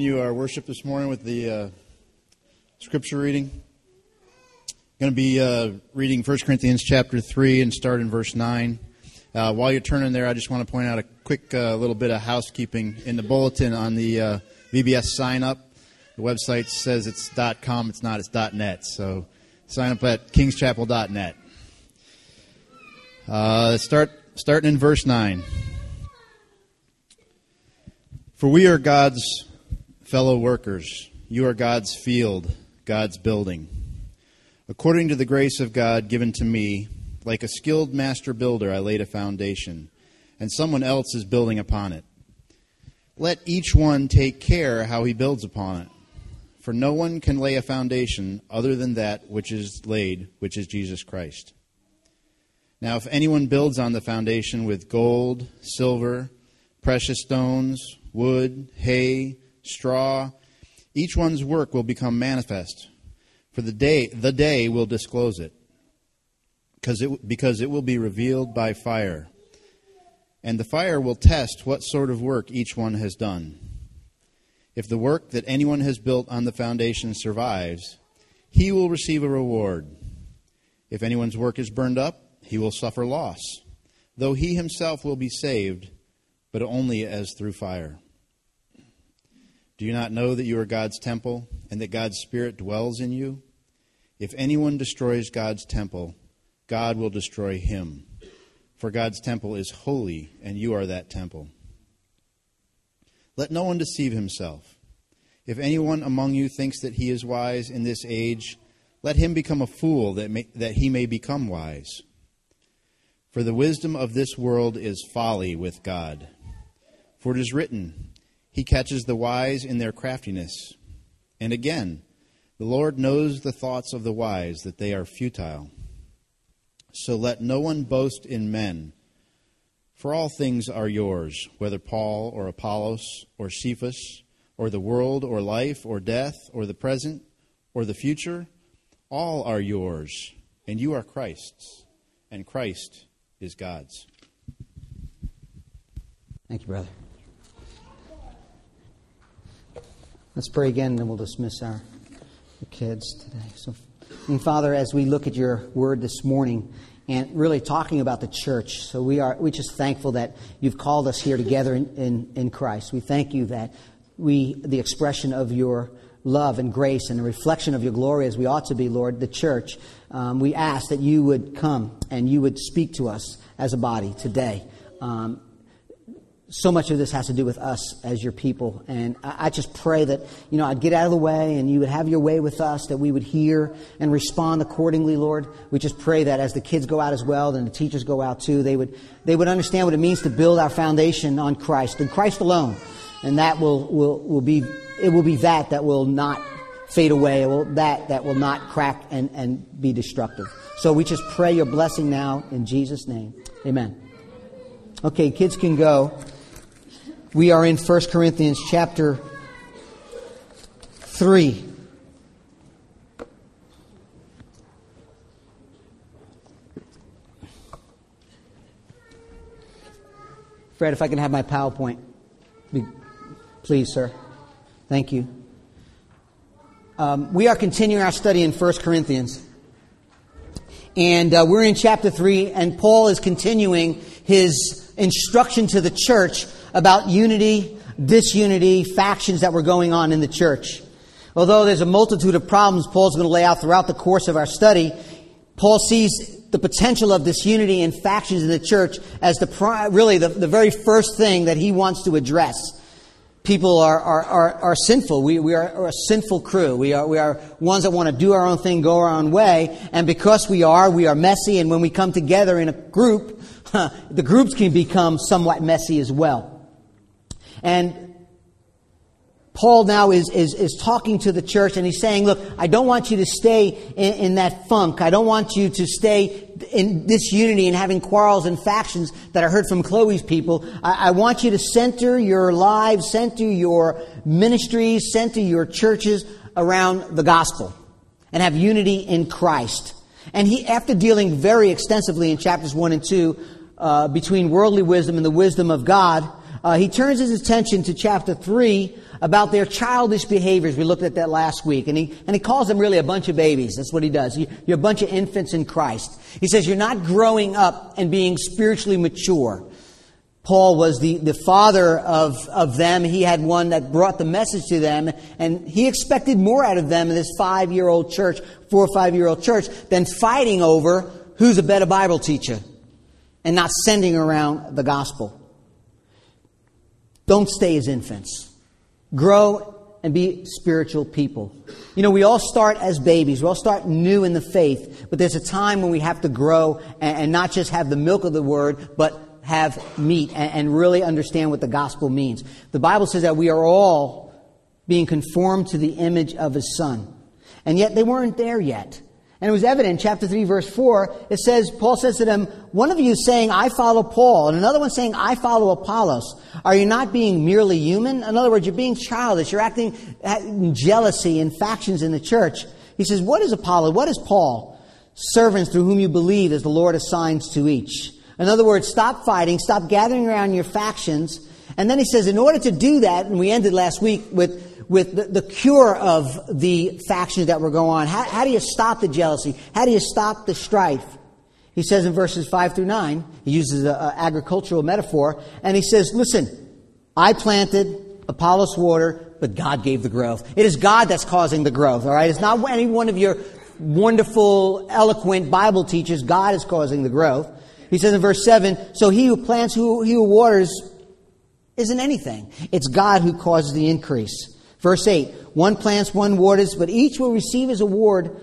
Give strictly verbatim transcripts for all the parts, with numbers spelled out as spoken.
continue our worship this morning with the uh, scripture reading. I'm going to be uh, reading First Corinthians chapter three and start in verse nine. Uh, while you're turning there, I just want to point out a quick uh, little bit of housekeeping. In the bulletin on the uh, V B S sign up, the website says it's .com. It's not. It's .net. So sign up at kings chapel dot net. Uh, start starting in verse nine. For we are God's fellow workers. You are God's field, God's building. According to the grace of God given to me, like a skilled master builder, I laid a foundation, and someone else is building upon it. Let each one take care how he builds upon it. For no one can lay a foundation other than that which is laid, which is Jesus Christ. Now, if anyone builds on the foundation with gold, silver, precious stones, wood, hay, straw, each one's work will become manifest, for the day the day will disclose it, because it because it will be revealed by fire. And the fire will test what sort of work each one has done. If the work that anyone has built on the foundation survives, he will receive a reward. If anyone's work is burned up, he will suffer loss, though he himself will be saved, but only as through fire. Do you not know that you are God's temple, and that God's Spirit dwells in you? If anyone destroys God's temple, God will destroy him. For God's temple is holy, and you are that temple. Let no one deceive himself. If anyone among you thinks that he is wise in this age, let him become a fool that may, that he may become wise. For the wisdom of this world is folly with God. For it is written, He catches the wise in their craftiness. And again, the Lord knows the thoughts of the wise, that they are futile. So let no one boast in men, for all things are yours, whether Paul or Apollos or Cephas, or the world or life or death or the present or the future, all are yours, and you are Christ's, and Christ is God's. Thank you, brother. Let's pray again, and then we'll dismiss our kids today. So, and Father, as we look at your word this morning, and really talking about the church, so we are we're just thankful that you've called us here together in, in, in Christ. We thank you that we, the expression of your love and grace and a reflection of your glory as we ought to be, Lord, the church, um, we ask that you would come and you would speak to us as a body today. Um, So much of this has to do with us as your people. And I just pray that, you know, I'd get out of the way and you would have your way with us, that we would hear and respond accordingly, Lord. We just pray that as the kids go out as well, and the teachers go out too, they would they would understand what it means to build our foundation on Christ and Christ alone. And that will, will, will be, it will be that that will not fade away, it will, that that will not crack and, and be destructive. So we just pray your blessing now in Jesus' name. Amen. Okay, kids can go. We are in First Corinthians chapter three. Fred, if I can have my PowerPoint. Please, sir. Thank you. Um, we are continuing our study in First Corinthians. And uh, we're in chapter three, and Paul is continuing his instruction to the church about unity, disunity, factions that were going on in the church. Although there's a multitude of problems Paul's going to lay out throughout the course of our study, Paul sees the potential of disunity and factions in the church as the really the, the very first thing that he wants to address. People are are, are, are sinful. We we are, are a sinful crew. We are we are ones that want to do our own thing, go our own way, and because we are, we are messy. And when we come together in a group, huh, the groups can become somewhat messy as well. And Paul now is, is, is talking to the church, and he's saying, look, I don't want you to stay in, in that funk. I don't want you to stay in disunity and having quarrels and factions that I heard from Chloe's people. I, I want you to center your lives, center your ministries, center your churches around the gospel and have unity in Christ. And he, after dealing very extensively in chapters one and two uh, between worldly wisdom and the wisdom of God, Uh, he turns his attention to chapter three about their childish behaviors. We looked at that last week. And he, and he calls them really a bunch of babies. That's what he does. You, you're a bunch of infants in Christ. He says you're not growing up and being spiritually mature. Paul was the, the father of, of them. He had one that brought the message to them. And he expected more out of them in this five-year-old church, four or five-year-old church, than fighting over who's a better Bible teacher and not sending around the gospel. Don't stay as infants. Grow and be spiritual people. You know, we all start as babies. We all start new in the faith. But there's a time when we have to grow and, and not just have the milk of the word, but have meat and, and really understand what the gospel means. The Bible says that we are all being conformed to the image of His Son. And yet they weren't there yet. And it was evident in chapter three, verse four, it says, Paul says to them, one of you is saying, I follow Paul, and another one saying, I follow Apollos. Are you not being merely human? In other words, you're being childish. You're acting in jealousy and factions in the church. He says, what is Apollos? What is Paul? Servants through whom you believe as the Lord assigns to each. In other words, stop fighting, stop gathering around your factions. And then he says, in order to do that, and we ended last week with with the, the cure of the factions that were going on. How, how do you stop the jealousy? How do you stop the strife? He says in verses five through nine, he uses an agricultural metaphor, and he says, listen, I planted, Apollos watered, but God gave the growth. It is God that's causing the growth, all right? It's not any one of your wonderful, eloquent Bible teachers. God is causing the growth. He says in verse seven, so he who plants, who, he who waters, isn't anything. It's God who causes the increase. Verse eight, one plants, one waters, but each will receive his award,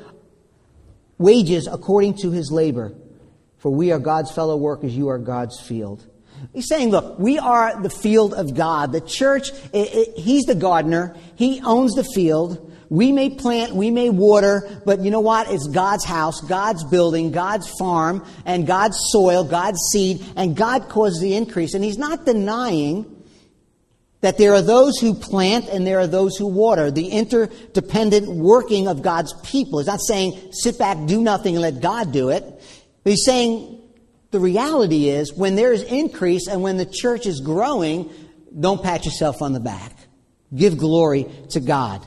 wages according to his labor. For we are God's fellow workers, you are God's field. He's saying, look, we are the field of God. The church, it, it, He's the gardener. He owns the field. We may plant, we may water, but you know what? It's God's house, God's building, God's farm, and God's soil, God's seed, and God causes the increase. And He's not denying that there are those who plant and there are those who water. The interdependent working of God's people. He's not saying sit back, do nothing, and let God do it. But He's saying the reality is when there is increase and when the church is growing, don't pat yourself on the back. Give glory to God.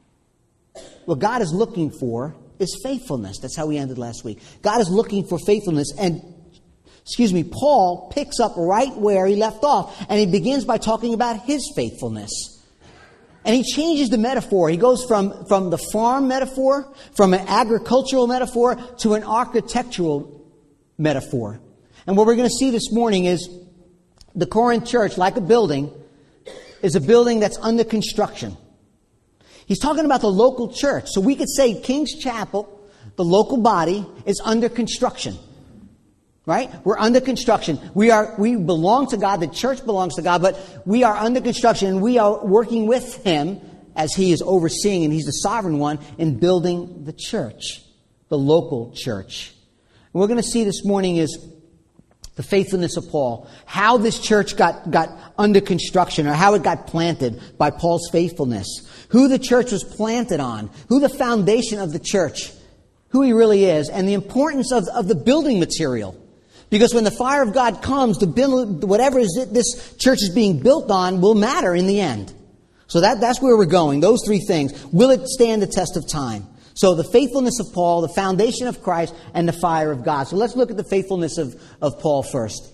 What God is looking for is faithfulness. That's how we ended last week. God is looking for faithfulness. And Excuse me, Paul picks up right where he left off. And he begins by talking about his faithfulness. And he changes the metaphor. He goes from, from the farm metaphor, from an agricultural metaphor, to an architectural metaphor. And what we're going to see this morning is the Corinth church, like a building, is a building that's under construction. He's talking about the local church. So we could say King's Chapel, the local body, is under construction. Right? We're under construction. We are, we belong to God. The church belongs to God, but we are under construction and we are working with Him as He is overseeing, and He's the sovereign one in building the church, the local church. And what we're going to see this morning is the faithfulness of Paul, how this church got, got under construction or how it got planted by Paul's faithfulness, who the church was planted on, who the foundation of the church, who he really is, and the importance of, of the building material. Because when the fire of God comes, the build, whatever is it, this church is being built on will matter in the end. So that, that's where we're going. Those three things. Will it stand the test of time? So the faithfulness of Paul, the foundation of Christ, and the fire of God. So let's look at the faithfulness of, of Paul first.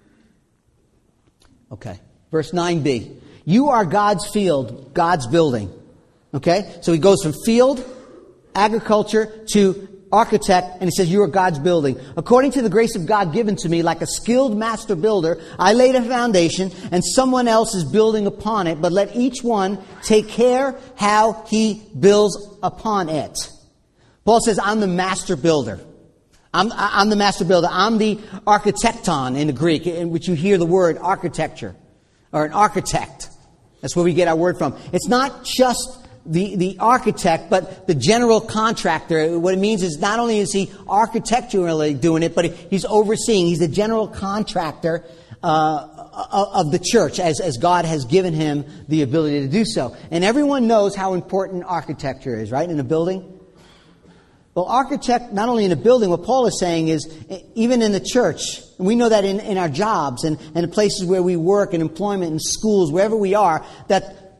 Okay. Verse nine b. You are God's field, God's building. Okay? So he goes from field, agriculture, to architect, and he says, you are God's building. According to the grace of God given to me, like a skilled master builder, I laid a foundation, and someone else is building upon it, but let each one take care how he builds upon it. Paul says, I'm the master builder. I'm, I'm the master builder. I'm the architecton in the Greek, in which you hear the word architecture, or an architect. That's where we get our word from. It's not just The, the architect, but the general contractor. What it means is not only is he architecturally doing it, but he's overseeing. He's the general contractor uh, of the church as, as God has given him the ability to do so. And everyone knows how important architecture is, right, in a building? Well, architect, not only in a building, what Paul is saying is even in the church. And we know that in, in our jobs and, and the places where we work and employment and schools, wherever we are, that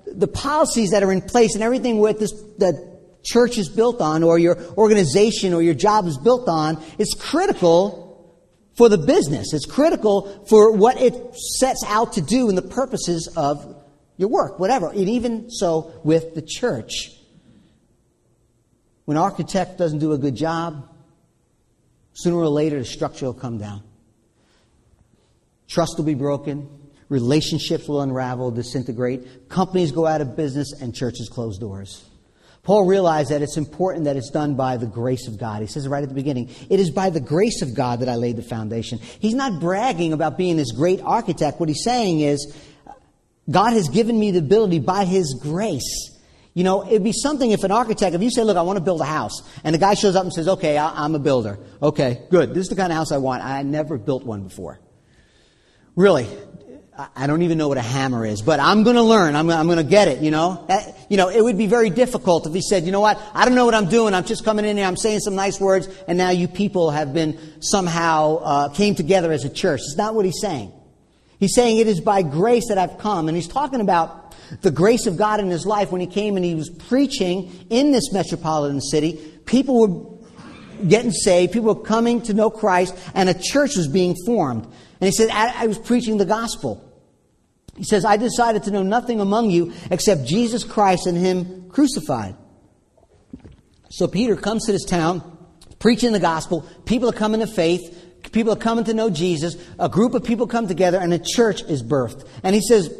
the policies that are in place and everything with this that church is built on, or your organization or your job is built on, is critical for the business. It's critical for what it sets out to do and the purposes of your work, whatever. And even so with the church. When an architect doesn't do a good job, sooner or later the structure will come down. Trust will be broken. Relationships will unravel, disintegrate. Companies go out of business and churches close doors. Paul realized that it's important that it's done by the grace of God. He says right at the beginning, it is by the grace of God that I laid the foundation. He's not bragging about being this great architect. What he's saying is, God has given me the ability by His grace. You know, it'd be something if an architect, if you say, look, I want to build a house, and the guy shows up and says, okay, I, I'm a builder. Okay, good. This is the kind of house I want. I never built one before. Really. I don't even know what a hammer is, but I'm going to learn. I'm, I'm going to get it, you know. That, you know, it would be very difficult if he said, you know what, I don't know what I'm doing. I'm just coming in here. I'm saying some nice words, and now you people have been somehow uh, came together as a church. It's not what he's saying. He's saying it is by grace that I've come. And he's talking about the grace of God in his life when he came and he was preaching in this metropolitan city. People were getting saved. People were coming to know Christ, and a church was being formed. And he said, I, I was preaching the gospel. He says, I decided to know nothing among you except Jesus Christ and Him crucified. So Peter comes to this town, preaching the gospel. People are coming to faith. People are coming to know Jesus. A group of people come together and a church is birthed. And he says,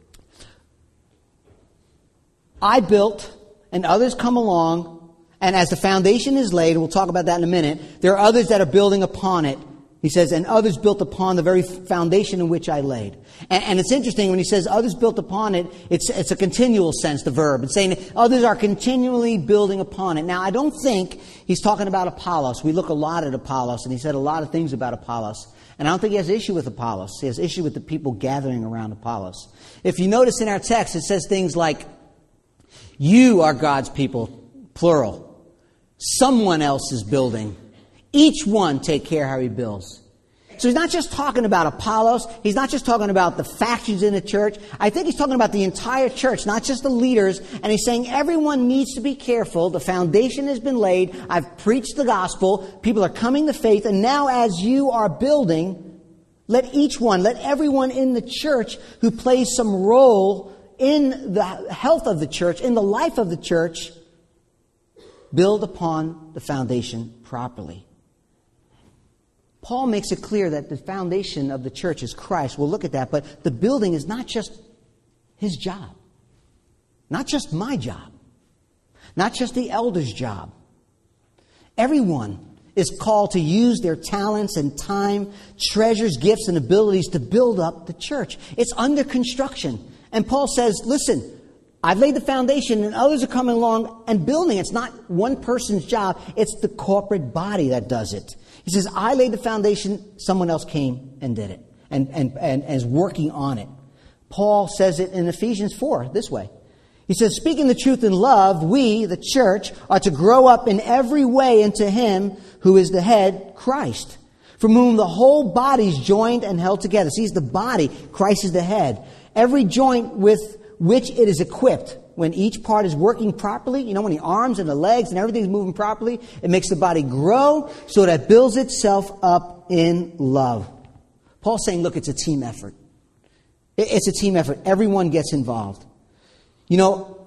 I built and others come along, and as the foundation is laid, we'll talk about that in a minute, there are others that are building upon it. He says, and others built upon the very foundation in which I laid. And, and it's interesting when he says others built upon it, it's, it's a continual sense, the verb. It's saying others are continually building upon it. Now, I don't think he's talking about Apollos. We look a lot at Apollos, and he said a lot of things about Apollos. And I don't think he has issue with Apollos. He has issue with the people gathering around Apollos. If you notice in our text, it says things like, you are God's people, plural. Someone else is building. Each one take care how he builds. So he's not just talking about Apollos. He's not just talking about the factions in the church. I think he's talking about the entire church, not just the leaders. And he's saying everyone needs to be careful. The foundation has been laid. I've preached the gospel. People are coming to faith. And now as you are building, let each one, let everyone in the church who plays some role in the health of the church, in the life of the church, build upon the foundation properly. Paul makes it clear that the foundation of the church is Christ. We'll look at that. But the building is not just his job. Not just my job. Not just the elder's job. Everyone is called to use their talents and time, treasures, gifts, and abilities to build up the church. It's under construction. And Paul says, listen, I've laid the foundation and others are coming along and building. It's not one person's job. It's the corporate body that does it. He says, I laid the foundation, someone else came and did it and, and, and, and is working on it. Paul says it in Ephesians four this way. He says, speaking the truth in love, we, the church, are to grow up in every way into Him who is the head, Christ, from whom the whole body is joined and held together. See, He's the body. Christ is the head. Every joint with which it is equipped, when each part is working properly, you know, when the arms and the legs and everything is moving properly, it makes the body grow so that it builds itself up in love. Paul's saying, look, it's a team effort. It's a team effort. Everyone gets involved. You know,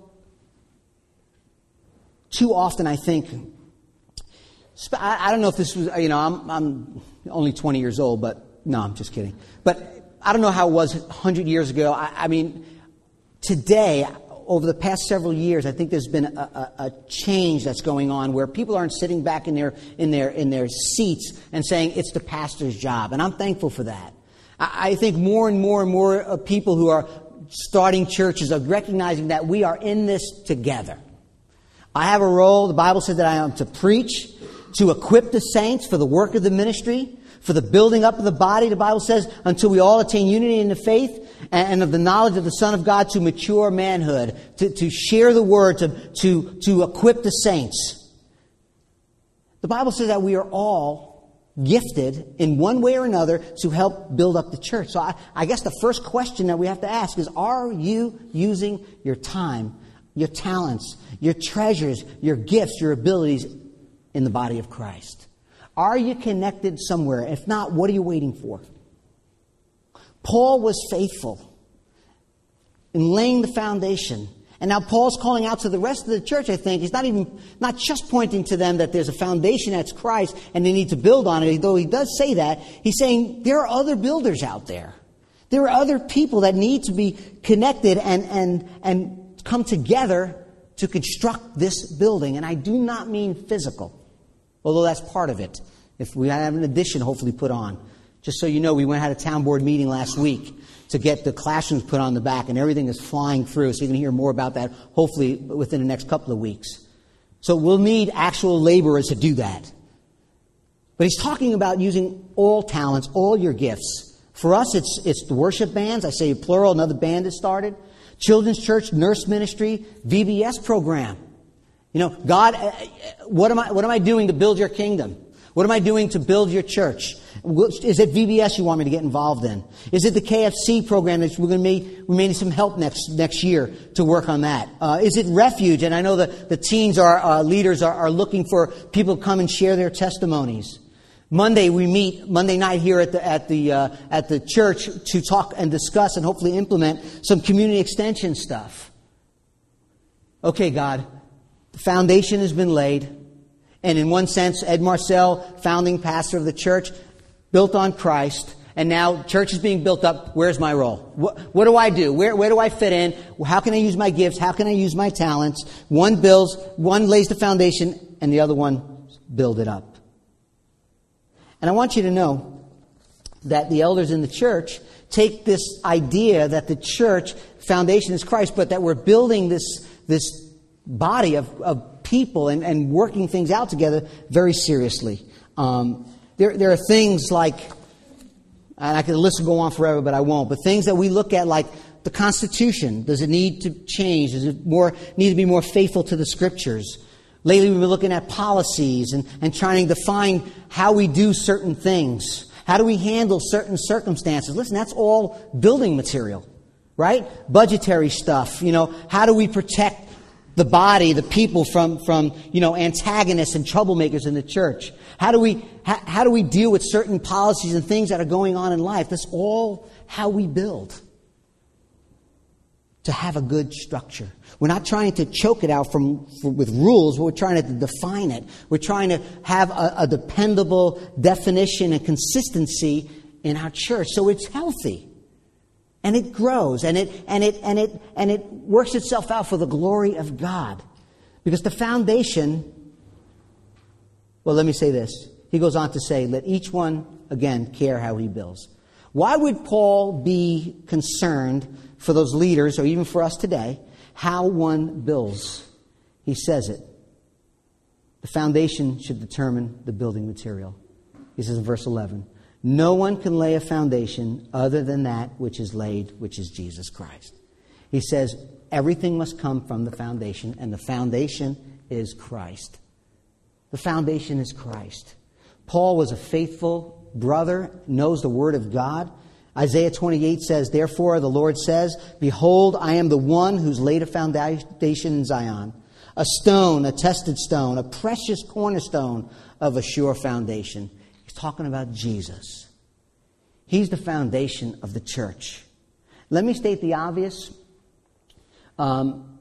too often I think, I don't know if this was, you know, I'm, I'm only twenty years old, but no, I'm just kidding. But I don't know how it was one hundred years ago. I, I mean, today, over the past several years, I think there's been a, a, a change that's going on where people aren't sitting back in their in their in their seats and saying it's the pastor's job, and I'm thankful for that. I, I think more and more and more people who are starting churches are recognizing that we are in this together. I have a role. The Bible says that I am to preach, to equip the saints for the work of the ministry, for the building up of the body, the Bible says, until we all attain unity in the faith and of the knowledge of the Son of God to mature manhood, to, to share the word, to, to, to equip the saints. The Bible says that we are all gifted in one way or another to help build up the church. So I, I guess the first question that we have to ask is, are you using your time, your talents, your treasures, your gifts, your abilities in the body of Christ? Are you connected somewhere? If not, what are you waiting for? Paul was faithful in laying the foundation. And now Paul's calling out to the rest of the church, I think. He's not even, not just pointing to them that there's a foundation that's Christ and they need to build on it, though he does say that. He's saying there are other builders out there. There are other people that need to be connected and, and, and come together to construct this building. And I do not mean physical, although that's part of it. If we have an addition, hopefully put on. Just so you know, we went and had a town board meeting last week to get the classrooms put on the back, and everything is flying through. So you're going to hear more about that, hopefully, within the next couple of weeks. So we'll need actual laborers to do that. But he's talking about using all talents, all your gifts. For us, it's it's the worship bands. I say plural, another band has started. Children's church, nurse ministry, V B S program. You know, God, what am I what am I doing to build your kingdom? What am I doing to build your church? Is it V B S you want me to get involved in? Is it the K F C program that we're going to need, we may need some help next next year to work on that? Uh, is it Refuge? And I know that the teens, are uh, leaders are, are looking for people to come and share their testimonies. Monday we meet Monday night here at the at the uh, at the church to talk and discuss and hopefully implement some community extension stuff. Okay, God, the foundation has been laid. And in one sense, Ed Marcel, founding pastor of the church, built on Christ. And now church is being built up. Where's my role? What, what do I do? Where, where do I fit in? How can I use my gifts? How can I use my talents? One builds, one lays the foundation, and the other one build it up. And I want you to know that the elders in the church take this idea that the church foundation is Christ, but that we're building this, this body of, of people and, and working things out together very seriously. Um, there, there are things like, and I could list will go on forever, but I won't. But things that we look at, like the Constitution, does it need to change? Does it more need to be more faithful to the Scriptures? Lately, we've been looking at policies and, and trying to define how we do certain things. How do we handle certain circumstances? Listen, that's all building material, right? Budgetary stuff. You know, how do we protect the body, the people from, from, you know, antagonists and troublemakers in the church? How do we, how, how do we deal with certain policies and things that are going on in life? That's all how we build to have a good structure. We're not trying to choke it out from, from with rules. We're trying to define it. We're trying to have a, a dependable definition and consistency in our church so it's healthy. And it grows, and it and it and it and it works itself out for the glory of God. Because the foundation, well, let me say this. He goes on to say, let each one, again, care how he builds. Why would Paul be concerned for those leaders, or even for us today, how one builds? He says it. The foundation should determine the building material. He says in verse eleven, no one can lay a foundation other than that which is laid, which is Jesus Christ. He says everything must come from the foundation, and the foundation is Christ. The foundation is Christ. Paul was a faithful brother, knows the Word of God. Isaiah twenty-eight says, therefore the Lord says, behold, I am the one who's laid a foundation in Zion, a stone, a tested stone, a precious cornerstone of a sure foundation. He's talking about Jesus. He's the foundation of the church. Let me state the obvious. Um,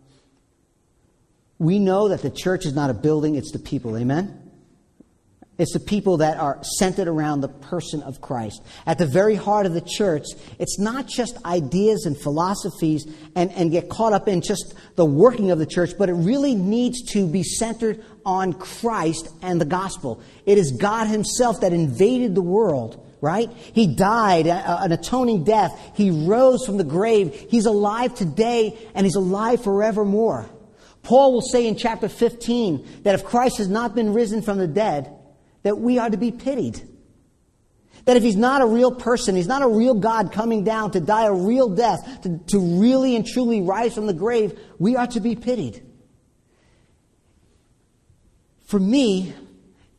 we know that the church is not a building, it's the people. Amen? It's the people that are centered around the person of Christ. At the very heart of the church, it's not just ideas and philosophies and, and get caught up in just the working of the church, but it really needs to be centered on Christ and the gospel. It is God Himself that invaded the world, right? He died an atoning death. He rose from the grave. He's alive today, and He's alive forevermore. Paul will say in chapter fifteen that if Christ has not been risen from the dead, that we are to be pitied. That if He's not a real person, He's not a real God coming down to die a real death, to, to really and truly rise from the grave, we are to be pitied. For me,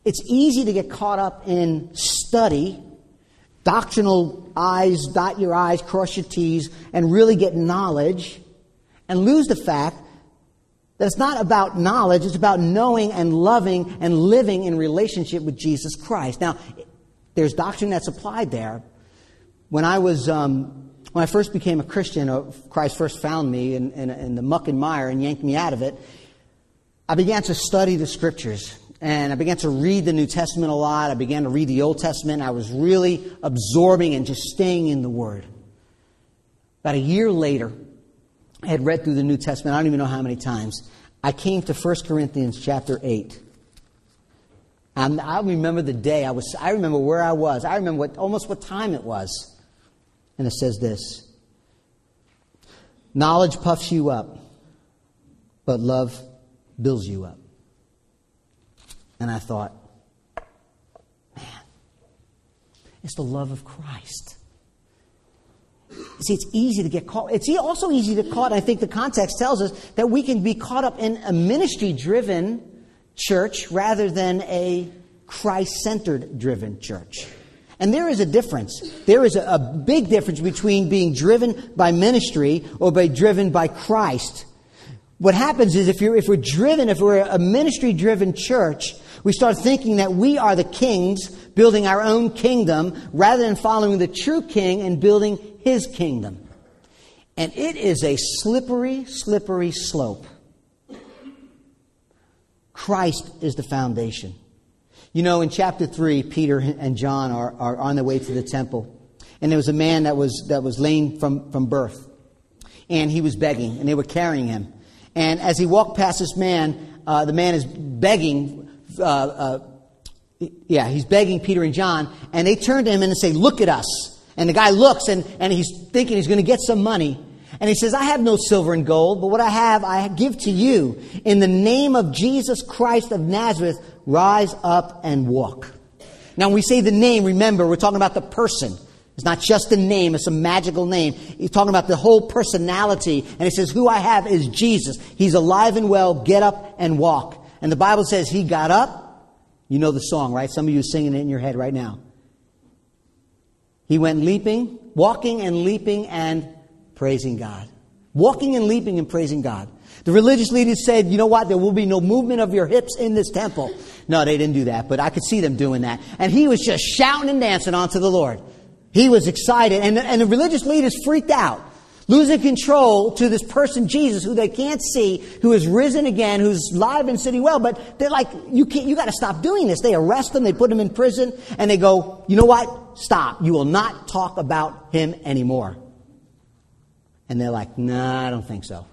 it's easy to get caught up in study, doctrinal I's, dot your I's, cross your T's, and really get knowledge, and lose the fact that it's not about knowledge, it's about knowing and loving and living in relationship with Jesus Christ. Now, there's doctrine that's applied there. When I was, um, when I first became a Christian, or Christ first found me in, in, in the muck and mire and yanked me out of it, I began to study the Scriptures. And I began to read the New Testament a lot. I began to read the Old Testament. I was really absorbing and just staying in the Word. About a year later, I had read through the New Testament, I don't even know how many times. I came to First Corinthians chapter eight. And I remember the day. I was. I remember where I was. I remember what, almost what time it was. And it says this: knowledge puffs you up, but love builds you up. And I thought, man, it's the love of Christ. See, it's easy to get caught. It's also easy to get caught. I think the context tells us that we can be caught up in a ministry-driven church rather than a Christ-centered driven church. And there is a difference. There is a, a big difference between being driven by ministry or by driven by Christ. What happens is if you're if we're driven, if we're a ministry-driven church, we start thinking that we are the kings building our own kingdom rather than following the true king and building his kingdom. And it is a slippery, slippery slope. Christ is the foundation. You know, in chapter three, Peter and John are, are on their way to the temple. And there was a man that was that was lame from, from birth. And he was begging, and they were carrying him. And as he walked past this man, uh, the man is begging, uh, uh, yeah, he's begging Peter and John. And they turn to him and say, "Look at us." And the guy looks, and, and he's thinking he's going to get some money. And he says, "I have no silver and gold, but what I have, I give to you. In the name of Jesus Christ of Nazareth, rise up and walk." Now, when we say the name, remember, we're talking about the person. It's not just a name, it's a magical name. He's talking about the whole personality. And he says, who I have is Jesus. He's alive and well. Get up and walk. And the Bible says he got up. You know the song, right? Some of you are singing it in your head right now. He went leaping, walking and leaping and praising God. Walking and leaping and praising God. The religious leaders said, you know what, there will be no movement of your hips in this temple. No, they didn't do that, but I could see them doing that. And he was just shouting and dancing onto the Lord. He was excited, and the, and the religious leaders freaked out, losing control to this person, Jesus, who they can't see, who is risen again, who's alive and sitting well. But they're like, you can't, you got to stop doing this. They arrest him, they put him in prison, and they go, you know what? Stop. You will not talk about him anymore. And they're like, nah, I don't think so.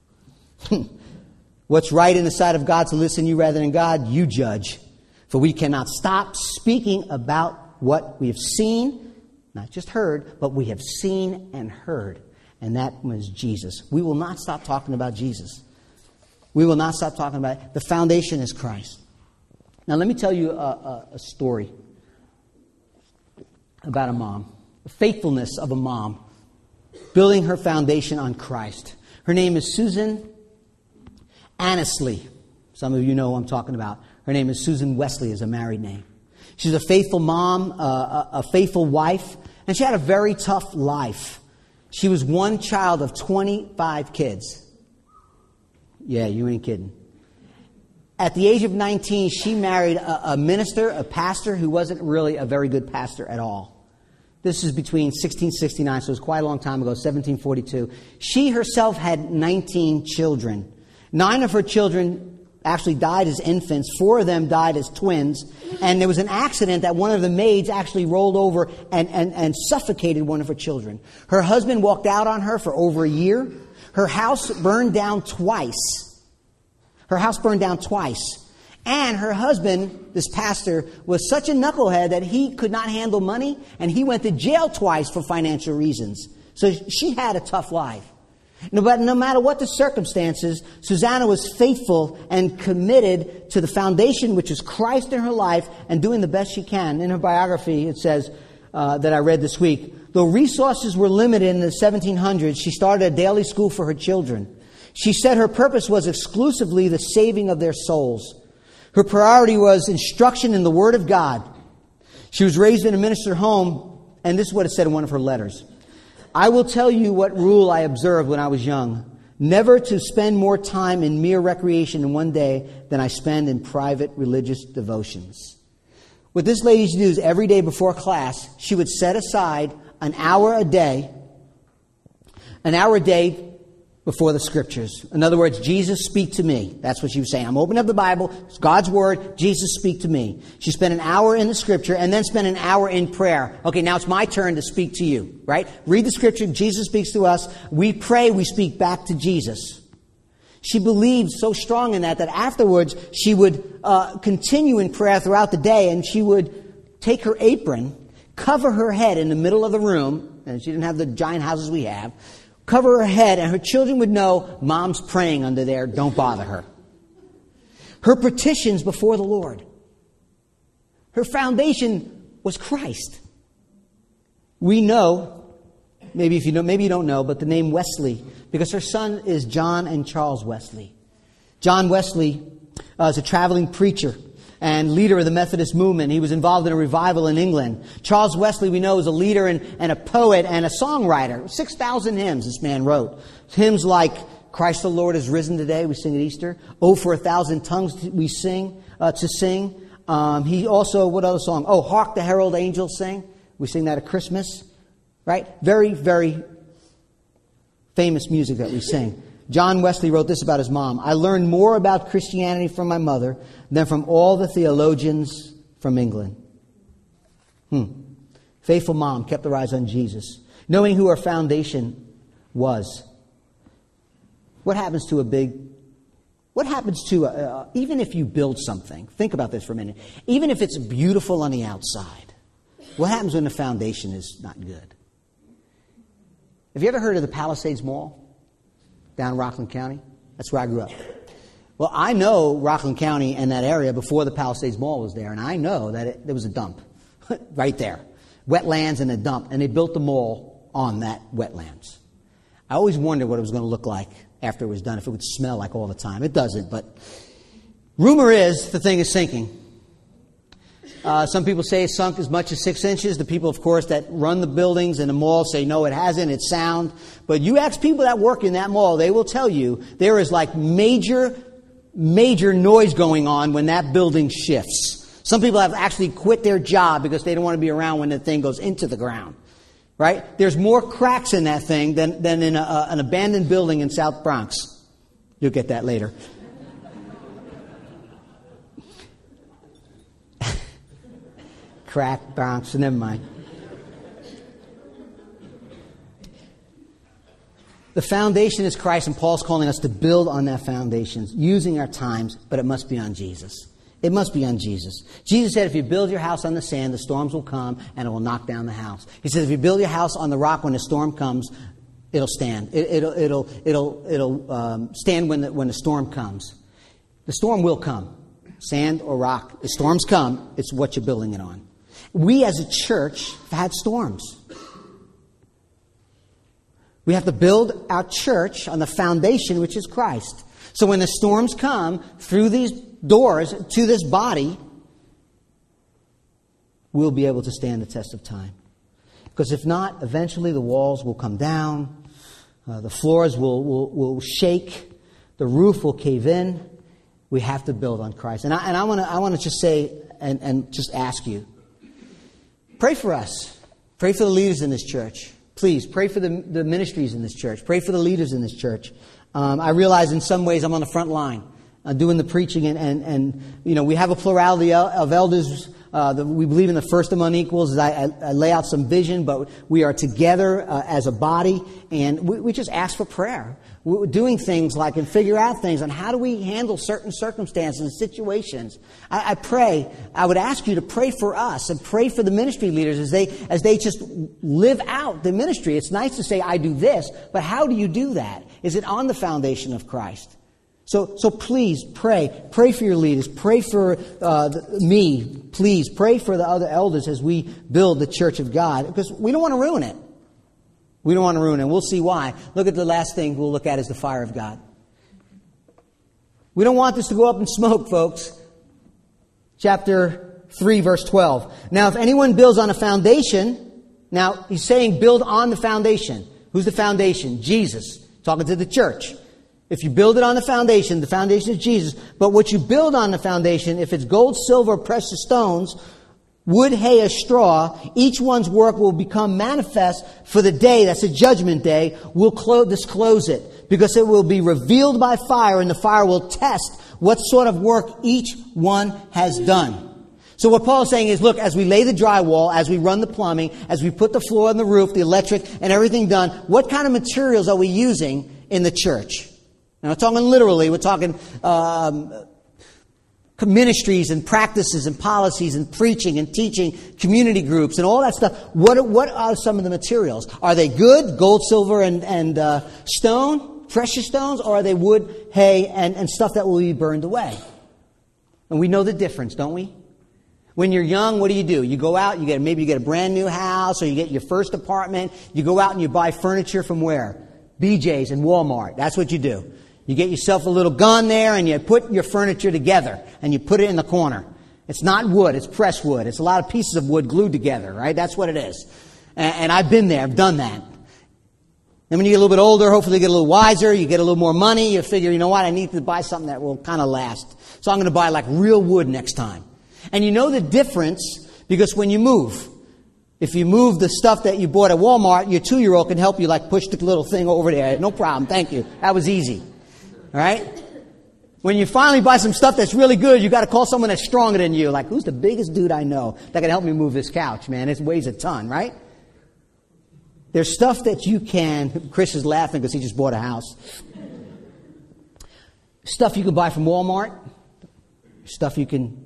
What's right in the sight of God to listen to you rather than God, you judge. For we cannot stop speaking about what we have seen. Not just heard, but we have seen and heard. And that was Jesus. We will not stop talking about Jesus. We will not stop talking about it. The foundation is Christ. Now let me tell you a, a, a story about a mom. The faithfulness of a mom building her foundation on Christ. Her name is Susan Annesley. Some of you know who I'm talking about. Her name is Susan Wesley, is a married name. She's a faithful mom, uh, a, a faithful wife, and she had a very tough life. She was one child of twenty-five kids. Yeah, you ain't kidding. At the age of nineteen, she married a, a minister, a pastor, who wasn't really a very good pastor at all. This is between sixteen sixty-nine, so it was quite a long time ago, seventeen forty-two. She herself had nineteen children. Nine of her children actually died as infants. Four of them died as twins. And there was an accident that one of the maids actually rolled over and, and, and suffocated one of her children. Her husband walked out on her for over a year. Her house burned down twice. Her house burned down twice. And her husband, this pastor, was such a knucklehead that he could not handle money, and he went to jail twice for financial reasons. So she had a tough life. No, but no matter what the circumstances, Susanna was faithful and committed to the foundation, which is Christ in her life, and doing the best she can. In her biography, it says uh, that I read this week, though resources were limited in the seventeen hundreds, she started a daily school for her children. She said her purpose was exclusively the saving of their souls. Her priority was instruction in the Word of God. She was raised in a minister home, and this is what it said in one of her letters. I will tell you what rule I observed when I was young. Never to spend more time in mere recreation in one day than I spend in private religious devotions. What this lady used to do is every day before class, she would set aside an hour a day, an hour a day before the Scriptures. In other words, Jesus, speak to me. That's what she was saying. I'm opening up the Bible. It's God's Word. Jesus, speak to me. She spent an hour in the Scripture and then spent an hour in prayer. Okay, now it's my turn to speak to you, right? Read the Scripture. Jesus speaks to us. We pray. We speak back to Jesus. She believed so strong in that that afterwards she would uh, continue in prayer throughout the day, and she would take her apron, cover her head in the middle of the room, and she didn't have the giant houses we have, cover her head, and her children would know Mom's praying under there. Don't bother her. Her petitions before the Lord. Her foundation was Christ. We know, maybe if you know, maybe you don't know, but the name Wesley, because her son is John and Charles Wesley. John Wesley uh, is a traveling preacher and leader of the Methodist movement. He was involved in a revival in England. Charles Wesley, we know, is a leader and, and a poet and a songwriter. six thousand hymns this man wrote. Hymns like Christ the Lord is risen today, we sing at Easter. Oh, for a thousand tongues we sing, uh, to sing. Um, he also, what other song? Oh, Hark the Herald Angels Sing. We sing that at Christmas. Right? Very, very famous music that we sing. John Wesley wrote this about his mom. I learned more about Christianity from my mother than from all the theologians from England. Hmm. Faithful mom kept her eyes on Jesus, knowing who her foundation was. What happens to a big, what happens to, a, uh, even if you build something, think about this for a minute, even if it's beautiful on the outside, what happens when the foundation is not good? Have you ever heard of the Palisades Mall down in Rockland County? That's where I grew up. Well, I know Rockland County and that area before the Palisades Mall was there, and I know that it, there was a dump right there. Wetlands and a dump, and they built the mall on that wetlands. I always wondered what it was going to look like after it was done, if it would smell like all the time. It doesn't, but rumor is the thing is sinking. Uh, some people say it's sunk as much as six inches. The people, of course, that run the buildings and the mall say, no, it hasn't. It's sound. But you ask people that work in that mall, they will tell you there is like major, major noise going on when that building shifts. Some people have actually quit their job because they don't want to be around when the thing goes into the ground. Right? There's more cracks in that thing than, than in a, a, an abandoned building in South Bronx. You'll get that later. Crack, Bronx, never mind. The foundation is Christ, and Paul's calling us to build on that foundation, using our times, but it must be on Jesus. It must be on Jesus. Jesus said, if you build your house on the sand, the storms will come, and it will knock down the house. He says, if you build your house on the rock, when the storm comes, it'll stand. It, it'll it'll it'll it'll um, stand when the, when the storm comes. The storm will come, sand or rock. The storms come. It's what you're building it on. We as a church have had storms. We have to build our church on the foundation, which is Christ. So when the storms come through these doors to this body, we'll be able to stand the test of time. Because if not, eventually the walls will come down, uh, the floors will, will, will shake, the roof will cave in. We have to build on Christ. And I, and I want to I want to just say and, and just ask you, pray for us. Pray for the leaders in this church. Please, pray for the, the ministries in this church. Pray for the leaders in this church. Um, I realize in some ways I'm on the front line uh, doing the preaching. And, and, and, you know, we have a plurality of elders. Uh, the, we believe in the first among equals. I, I, I lay out some vision, but we are together uh, as a body. And we, we just ask for prayer. We're doing things like and figure out things on how do we handle certain circumstances and situations. I, I pray, I would ask you to pray for us and pray for the ministry leaders as they as they just live out the ministry. It's nice to say, I do this, but how do you do that? Is it on the foundation of Christ? So, so please pray. Pray for your leaders. Pray for uh, me. Please pray for the other elders as we build the church of God, because we don't want to ruin it. We don't want to ruin it. We'll see why. Look at the last thing we'll look at is the fire of God. We don't want this to go up in smoke, folks. chapter three, verse twelve. Now, if anyone builds on a foundation, now he's saying build on the foundation. Who's the foundation? Jesus. Talking to the church. If you build it on the foundation, the foundation is Jesus. But what you build on the foundation, if it's gold, silver, precious stones, wood, hay, or straw, each one's work will become manifest, for the day, that's a judgment day, will clo- disclose it. Because it will be revealed by fire, and the fire will test what sort of work each one has done. So what Paul is saying is, look, as we lay the drywall, as we run the plumbing, as we put the floor and the roof, the electric, and everything done, what kind of materials are we using in the church? Now, we're talking literally, we're talking um, ministries and practices and policies and preaching and teaching, community groups and all that stuff. What, what are some of the materials? Are they good, gold, silver, and, and uh, stone, precious stones, or are they wood, hay, and, and stuff that will be burned away? And we know the difference, don't we? When you're young, what do you do? You go out, you get maybe you get a brand new house, or you get your first apartment. You go out and you buy furniture from where? B J's and Walmart. That's what you do. You get yourself a little gun there, and you put your furniture together, and you put it in the corner. It's not wood, it's pressed wood. It's a lot of pieces of wood glued together, right? That's what it is. And, and I've been there, I've done that. And when you get a little bit older, hopefully you get a little wiser, you get a little more money, you figure, you know what, I need to buy something that will kind of last. So I'm going to buy like real wood next time. And you know the difference because when you move, if you move the stuff that you bought at Walmart, your two-year-old can help you like push the little thing over there. No problem, thank you. That was easy. All right? When you finally buy some stuff that's really good, you got to call someone that's stronger than you. Like, who's the biggest dude I know that can help me move this couch, man? It weighs a ton, right? There's stuff that you can... Chris is laughing because he just bought a house. Stuff you can buy from Walmart. Stuff you can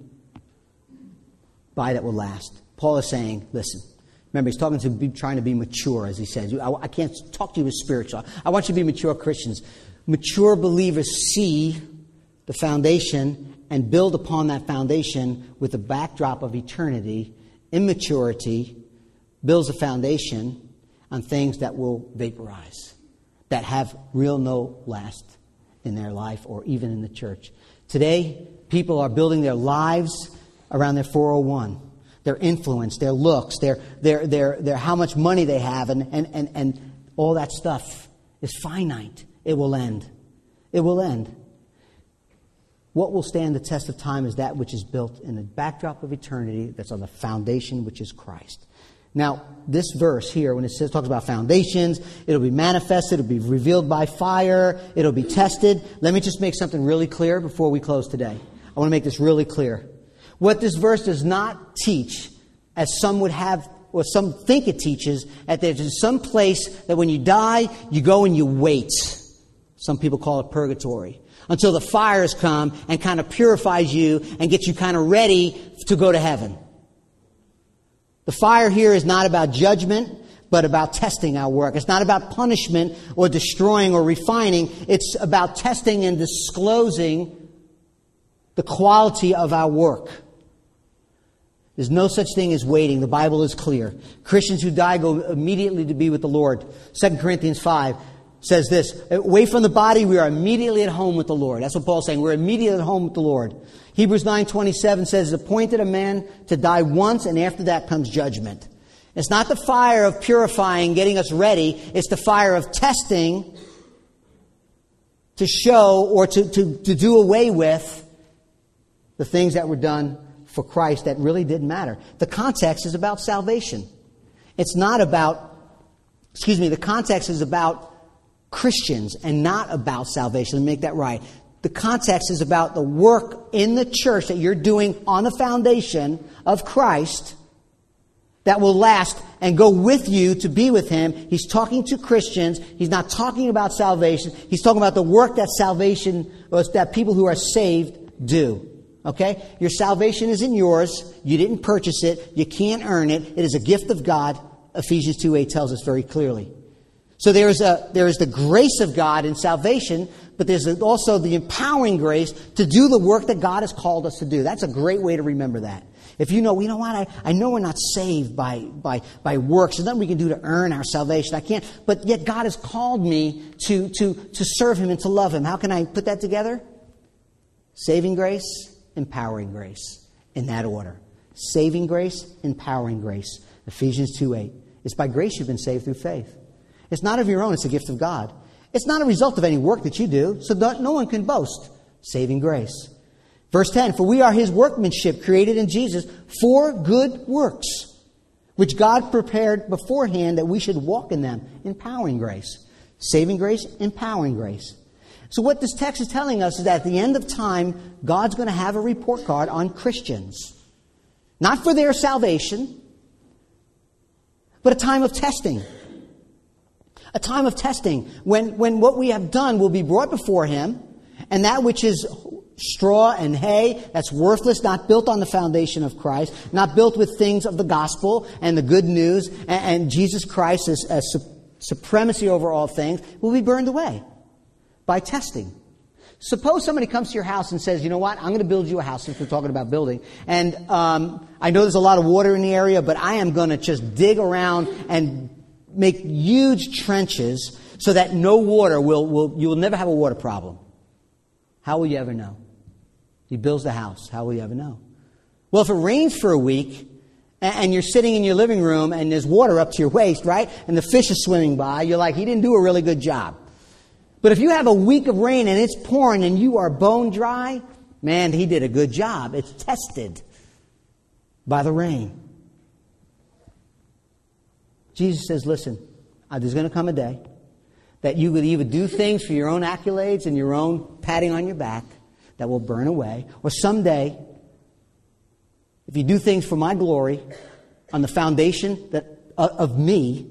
buy that will last. Paul is saying, listen, remember, he's talking to be, trying to be mature, as he says. I, I can't talk to you as spiritual. I want you to be mature Christians. Mature believers see the foundation and build upon that foundation with the backdrop of eternity. Immaturity builds a foundation on things that will vaporize, that have real no last in their life or even in the church. Today, people are building their lives around their four oh one, their influence, their looks, their their their their how much money they have, and, and, and, and all that stuff is finite. It will end. It will end. What will stand the test of time is that which is built in the backdrop of eternity that's on the foundation which is Christ. Now, this verse here, when it says talks about foundations, it'll be manifested, it'll be revealed by fire, it'll be tested. Let me just make something really clear before we close today. I want to make this really clear. What this verse does not teach, as some would have, or some think it teaches, that there's some place that when you die, you go and you wait. Some people call it purgatory. Until the fires come and kind of purifies you and gets you kind of ready to go to heaven. The fire here is not about judgment, but about testing our work. It's not about punishment or destroying or refining. It's about testing and disclosing the quality of our work. There's no such thing as waiting. The Bible is clear. Christians who die go immediately to be with the Lord. Second Corinthians five says this, away from the body, we are immediately at home with the Lord. That's what Paul's saying. We're immediately at home with the Lord. Hebrews nine twenty-seven says, it's appointed a man to die once, and after that comes judgment. It's not the fire of purifying, getting us ready. It's the fire of testing to show or to, to, to do away with the things that were done for Christ that really didn't matter. The context is about salvation. It's not about, excuse me, the context is about Christians and not about salvation. Let me make that right. The context is about the work in the church that you're doing on the foundation of Christ that will last and go with you to be with Him. He's talking to Christians. He's not talking about salvation. He's talking about the work that salvation, or that people who are saved do. Okay? Your salvation isn't yours. You didn't purchase it. You can't earn it. It is a gift of God. Ephesians two eight tells us very clearly. So there is a there is the grace of God in salvation, but there's also the empowering grace to do the work that God has called us to do. That's a great way to remember that. If you know, you know what, I, I know we're not saved by, by, by works. There's nothing we can do to earn our salvation. I can't, but yet God has called me to, to, to serve Him and to love Him. How can I put that together? Saving grace, empowering grace. in that order. Saving grace, empowering grace. Ephesians two eight. It's by grace you've been saved through faith. It's not of your own, it's a gift of God. It's not a result of any work that you do, so that no one can boast. Saving grace. Verse ten, for we are His workmanship, created in Jesus for good works, which God prepared beforehand that we should walk in them. Empowering grace. Saving grace, empowering grace. So what this text is telling us is that at the end of time, God's going to have a report card on Christians. Not for their salvation, but a time of testing. A time of testing when, when what we have done will be brought before Him, and that which is straw and hay, that's worthless, not built on the foundation of Christ, not built with things of the gospel and the good news and, and Jesus Christ as, as su- supremacy over all things, will be burned away by testing. Suppose somebody comes to your house and says, you know what, I'm going to build you a house, since we're talking about building, and um, I know there's a lot of water in the area, but I am going to just dig around and make huge trenches so that no water will, will, you will never have a water problem. How will you ever know? He builds the house. How will you ever know? Well, if it rains for a week and you're sitting in your living room and there's water up to your waist, right? And the fish is swimming by, you're like, he didn't do a really good job. But if you have a week of rain and it's pouring and you are bone dry, man, he did a good job. It's tested by the rain. Jesus says, listen, there's going to come a day that you would either do things for your own accolades and your own patting on your back that will burn away, or someday, if you do things for my glory on the foundation that uh, of me,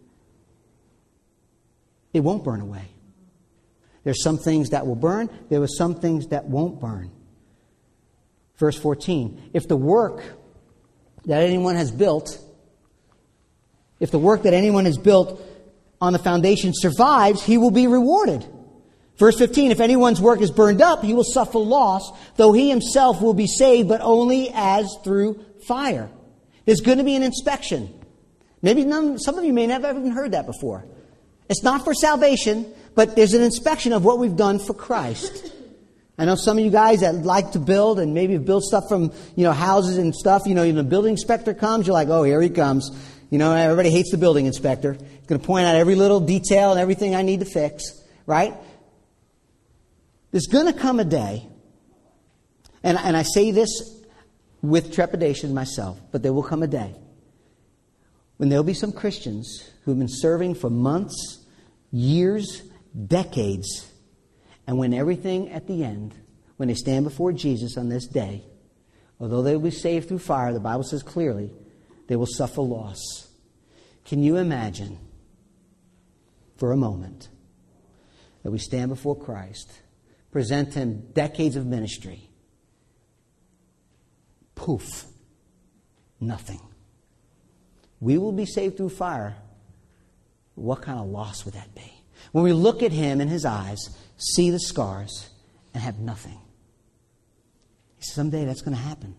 it won't burn away. There's some things that will burn. There are some things that won't burn. Verse fourteen, if the work that anyone has built, if the work that anyone has built on the foundation survives, he will be rewarded. Verse fifteen, if anyone's work is burned up, he will suffer loss, though he himself will be saved, but only as through fire. There's going to be an inspection. Maybe none, some of you may never have even heard that before. It's not for salvation, but there's an inspection of what we've done for Christ. I know some of you guys that like to build and maybe have built stuff from, you know, houses and stuff. You know, when the building inspector comes, you're like, oh, here he comes. You know, everybody hates the building inspector. He's going to point out every little detail and everything I need to fix, right? There's going to come a day, and, and I say this with trepidation myself, but there will come a day when there will be some Christians who have been serving for months, years, decades, and when everything at the end, when they stand before Jesus on this day, although they will be saved through fire, the Bible says clearly, they will suffer loss. Can you imagine for a moment that we stand before Christ, present Him decades of ministry, poof, nothing. We will be saved through fire. What kind of loss would that be? When we look at Him in His eyes, see the scars, and have nothing. Someday that's going to happen.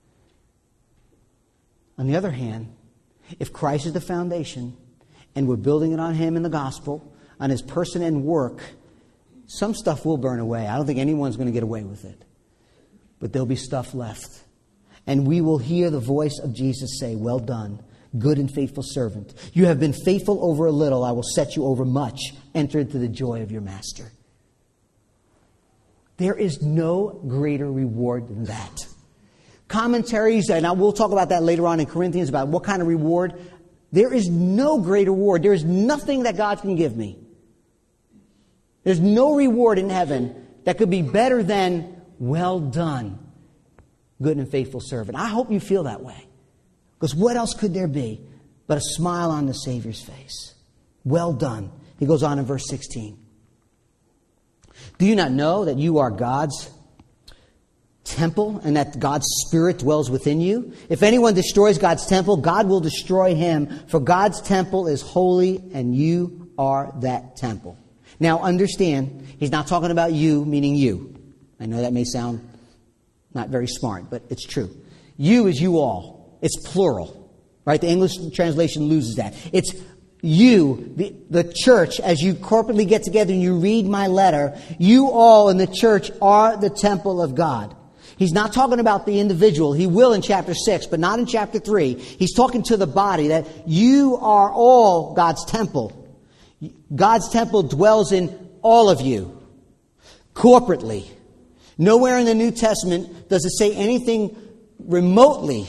On the other hand, if Christ is the foundation, and we're building it on Him in the gospel, on His person and work, some stuff will burn away. I don't think anyone's going to get away with it. But there'll be stuff left. And we will hear the voice of Jesus say, well done, good and faithful servant. You have been faithful over a little. I will set you over much. Enter into the joy of your master. There is no greater reward than that. Commentaries, and I will talk about that later on in Corinthians, about what kind of reward. There is no greater reward. There is nothing that God can give me. There's no reward in heaven that could be better than, well done, good and faithful servant. I hope you feel that way. Because what else could there be but a smile on the Savior's face? Well done. He goes on in verse sixteen. Do you not know that you are God's temple and that God's Spirit dwells within you? If anyone destroys God's temple, God will destroy him, for God's temple is holy and you are that temple. Now understand, he's not talking about you, meaning you. I know that may sound not very smart, but it's true. You is you all. It's plural. Right? The English translation loses that. It's you, the, the church, as you corporately get together and you read my letter, you all in the church are the temple of God. He's not talking about the individual. He will in chapter six, but not in chapter three. He's talking to the body, that you are all God's temple. God's temple dwells in all of you, corporately. Nowhere in the New Testament does it say anything remotely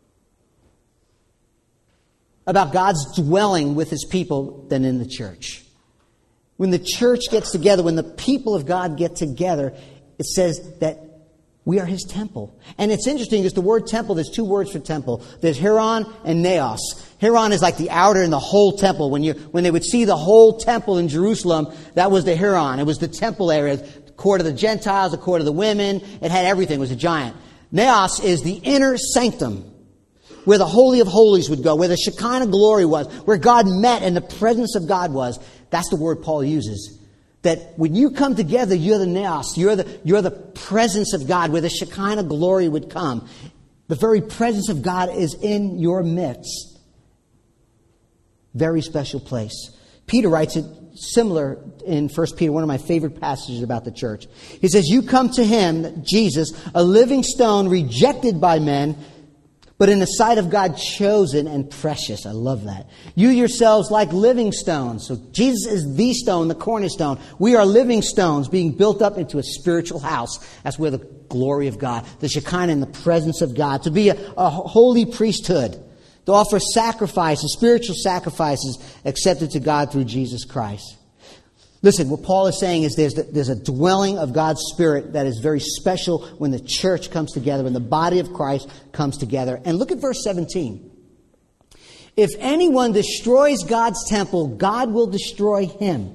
about God's dwelling with His people than in the church. When the church gets together, when the people of God get together, it says that we are His temple. And it's interesting because the word temple, there's two words for temple. There's Hieron and Naos. Hieron is like the outer and the whole temple. When you when they would see the whole temple in Jerusalem, that was the Hieron. It was the temple area. The court of the Gentiles, the court of the women. It had everything. It was a giant. Naos is the inner sanctum, where the Holy of Holies would go, where the Shekinah glory was, where God met and the presence of God was. That's the word Paul uses. That when you come together, you're the Naos, you're the, you're the presence of God, where the Shekinah glory would come. The very presence of God is in your midst. Very special place. Peter writes it similar in First Peter, one of my favorite passages about the church. He says, you come to Him, Jesus, a living stone rejected by men, but in the sight of God, chosen and precious. I love that. You yourselves like living stones. So Jesus is the stone, the cornerstone. We are living stones being built up into a spiritual house. That's where the glory of God, the Shekinah and the presence of God, to be a, a holy priesthood, to offer sacrifices, spiritual sacrifices accepted to God through Jesus Christ. Listen, what Paul is saying is there's, there's a dwelling of God's Spirit that is very special when the church comes together, when the body of Christ comes together. And look at verse seventeen. If anyone destroys God's temple, God will destroy him.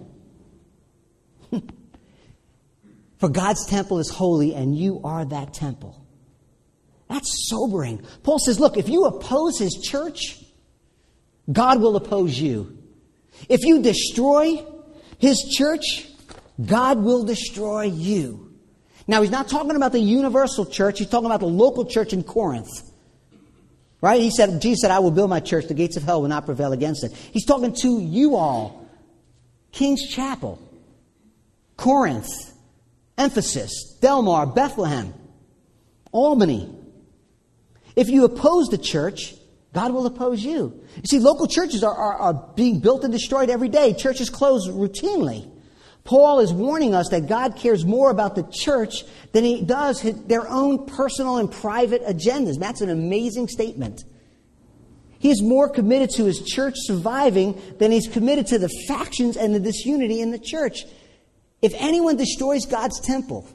For God's temple is holy, and you are that temple. That's sobering. Paul says, look, if you oppose His church, God will oppose you. If you destroy His church, God will destroy you. Now, he's not talking about the universal church. He's talking about the local church in Corinth. Right? He said, Jesus said, I will build my church. The gates of hell will not prevail against it. He's talking to you all. King's Chapel, Corinth, Ephesus, Delmar, Bethlehem, Albany. If you oppose the church, God will oppose you. You see, local churches are, are, are being built and destroyed every day. Churches close routinely. Paul is warning us that God cares more about the church than He does his, their own personal and private agendas. That's an amazing statement. He is more committed to His church surviving than He's committed to the factions and the disunity in the church. If anyone destroys God's temple,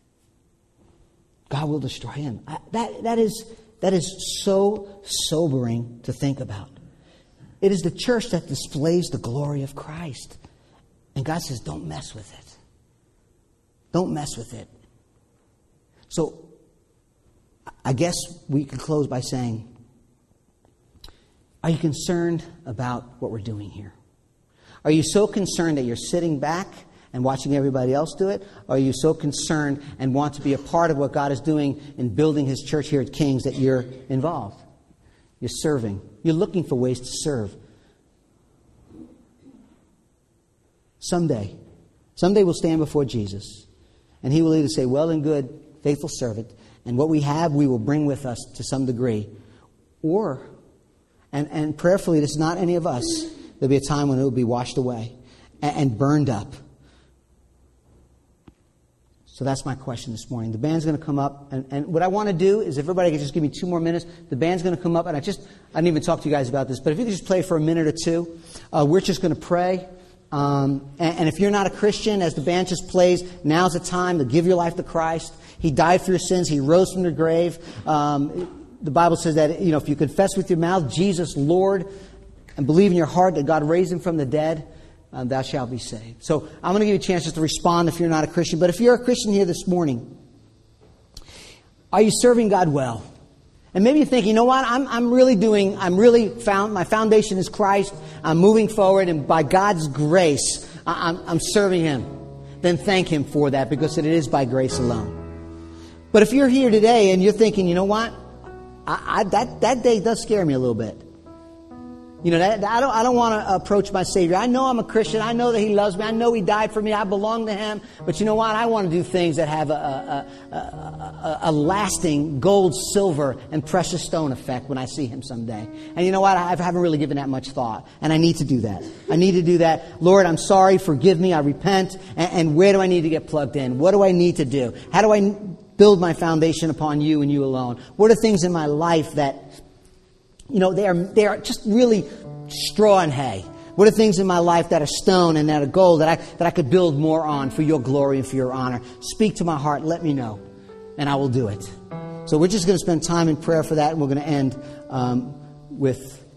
God will destroy him. I, that, that is... That is so sobering to think about. It is the church that displays the glory of Christ. And God says, don't mess with it. Don't mess with it. So, I guess we could close by saying, are you concerned about what we're doing here? Are you so concerned that you're sitting back and watching everybody else do it? Or are you so concerned and want to be a part of what God is doing in building His church here at King's that you're involved? You're serving. You're looking for ways to serve. Someday, someday we'll stand before Jesus, and He will either say, well and good, faithful servant, and what we have we will bring with us to some degree. Or, and, and prayerfully, it's not any of us, there'll be a time when it will be washed away and, and burned up. So that's my question this morning. The band's going to come up, and, and what I want to do is, if everybody could just give me two more minutes, the band's going to come up, and I just, I didn't even talk to you guys about this, but if you could just play for a minute or two, uh, we're just going to pray. Um, and, and if you're not a Christian, as the band just plays, now's the time to give your life to Christ. He died for your sins. He rose from the grave. Um, the Bible says that, you know, if you confess with your mouth Jesus Lord and believe in your heart that God raised Him from the dead, Uh, thou shalt be saved. So I'm going to give you a chance just to respond if you're not a Christian. But if you're a Christian here this morning, are you serving God well? And maybe you think, you know what, I'm, I'm really doing, I'm really found, my foundation is Christ. I'm moving forward, and by God's grace, I, I'm, I'm serving Him. Then thank Him for that, because it is by grace alone. But if you're here today and you're thinking, you know what, I, I, that, that day does scare me a little bit. You know, that, I don't, I don't want to approach my Savior. I know I'm a Christian. I know that He loves me. I know He died for me. I belong to Him. But you know what? I want to do things that have a, a, a, a, a lasting gold, silver, and precious stone effect when I see Him someday. And you know what? I haven't really given that much thought. And I need to do that. I need to do that. Lord, I'm sorry. Forgive me. I repent. And, and where do I need to get plugged in? What do I need to do? How do I build my foundation upon You and You alone? What are things in my life that, you know, they are they are just really straw and hay? What are things in my life that are stone and that are gold that I that I could build more on for Your glory and for Your honor? Speak to my heart. Let me know, and I will do it. So we're just going to spend time in prayer for that, and we're going to end um, with